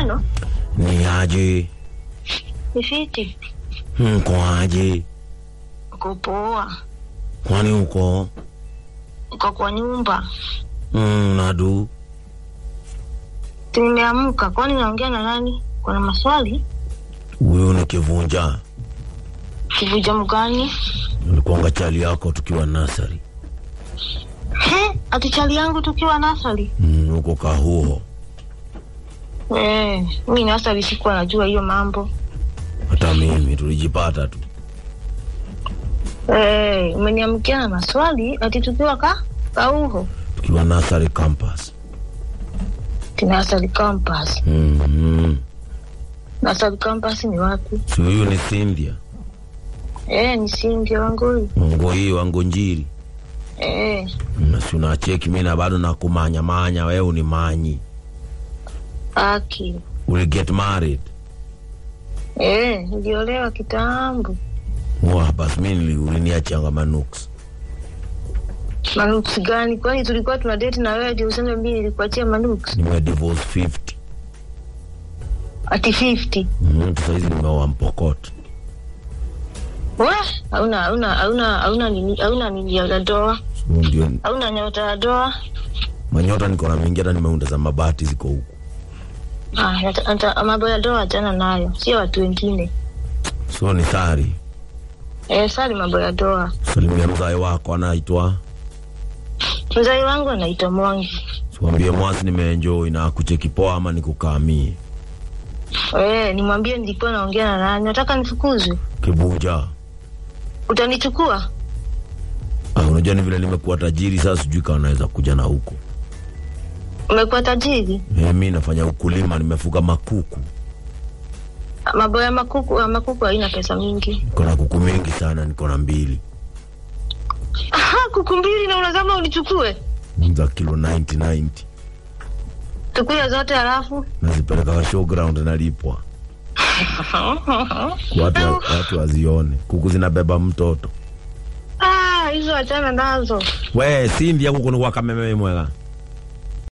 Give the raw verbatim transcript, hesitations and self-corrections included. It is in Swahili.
Hello. Ni aje? Ni fiti. Mko aje? Uko poa. Kwani uko? Uko kwa nyumba. Mm, nadu. Nimeamka. Kwani naongea na nani? Kuna maswali? Huyo ni Kivunja. Kivunja mgani? Nilikuanga chali yako tukiwa nasari. He? Ati chali yangu tukiwa nasari? Mm, uko Kahuho. Eh, mimi nasari sikuwa najua hiyo mambo. Hata mimi tulijipata tu. Eh, umeniamkia na maswali ati tukiwa ka Kahuho. Tukiwa nasari campus. Nasari campus. Mhm. Nasari campus ni wapi? Si huyo ni Cynthia. Eh, ni Cynthia Wangui. Wangui Wangonjiri. Eh. Na si unacheki mimi na bado nakumanya manya wewe unimanyi. Aki. Will get married. Eh, niliolewa kitambo. Wah, basi mimi uliniachanga manuks. Manuks gani? Kwani tulikuwa tuna date na wewe ndio useme mimi nilikuachia manuks? Nime divorce fifty. Ati fifty. Mhm, sasa hizi nimeoa Mpokot. Wah, hauna hauna hauna hauna nini hauna nini ya doa. Ndio. Hauna nyota ya doa. Manyota niko na mingi hata nimeunda za mabati ziko huko. Ah, hata mambo ya doa jana nayo. Sio watu wengine. So ni sari. Eh, sari mambo ya doa. Salimia mzai wako anaitwa. Mzai wangu anaitwa Mwangi. Mwambie mwasi nimeenjoy na kucheki poa ama nikukamie. Eh, nimwambie nilikuwa naongea na nani. Nataka nifukuzwe. Kivunja. Utanichukua? Ah, unajua ni vile nimekuwa tajiri sasa sijui kama naweza kuja na huko. Umekuwa tajiri? Eh, mimi nafanya ukulima, nimefuga makuku. Mambo ya makuku, makuku haina pesa mingi. Niko na kuku mingi sana, niko na mbili. Aha, kuku mbili na unasema unichukue? Mza kilo ninety ninety. Tukule zote halafu nazipeleka kwa showground na lipwa. Watu watu wazione. Kuku zinabeba mtoto. Ah, hizo achana nazo. We, Cynthia kuku ni kwa kameme mwega.